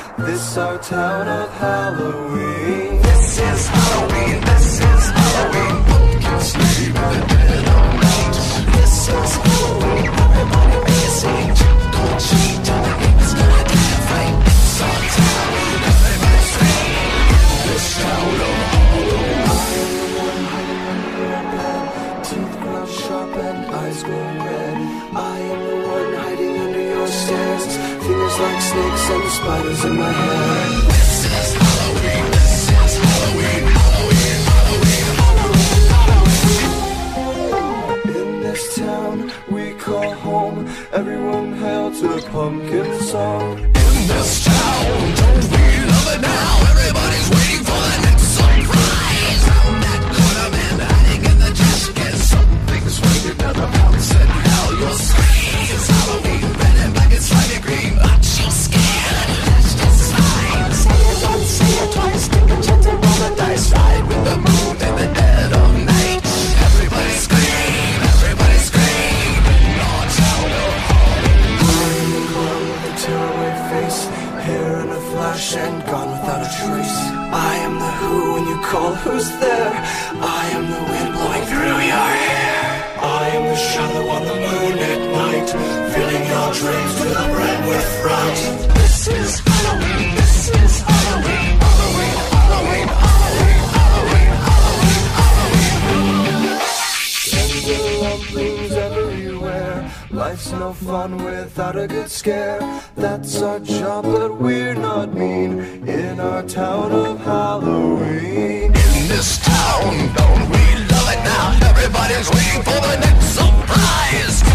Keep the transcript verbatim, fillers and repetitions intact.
This our town of Halloween. This is Halloween, this is Halloween. Pumpkin sleep with the dead of night. This is Halloween, everybody make a scene. Trick or treat, all the neighbors gonna die right. This our town, everybody scream. This town of Halloween. I am the one hiding under your bed, teeth grow sharp and eyes glowing red. I am the one hiding under your stairs, fingers like snakes and spiders in my hair. This is Halloween, this is Halloween, Halloween, Halloween, Halloween. In this town we call home, everyone hail to the pumpkin song. In this town, don't we love it now? Everybody's waiting for the next surprise. Round that corner, man, hiding in the trash can. Something's waiting at the house and now you'll scream. It's Halloween, red and black and slimy green, but you're scared. That's just fine. Say it once, say it twice, take a chance and roll the dice. Ride with the moon in the dead of night. Everybody scream, everybody scream. In our town of Halloween. I am the clown with the tearaway face, hair in a flash and gone without a trace. I am the who when you call, who's there? I am the wind blowing through your hair. I am the shadow on the moon at night, filling your dreams to the brim with fright. This is Halloween, this is Halloween, Halloween, Halloween, Halloween, Halloween, Halloween, Halloween. Tender lumplings everywhere, life's no fun without a good scare. That's our job, but we're not mean in our town of Halloween. In this town, don't we love it now? Everybody's waiting for the next surprise.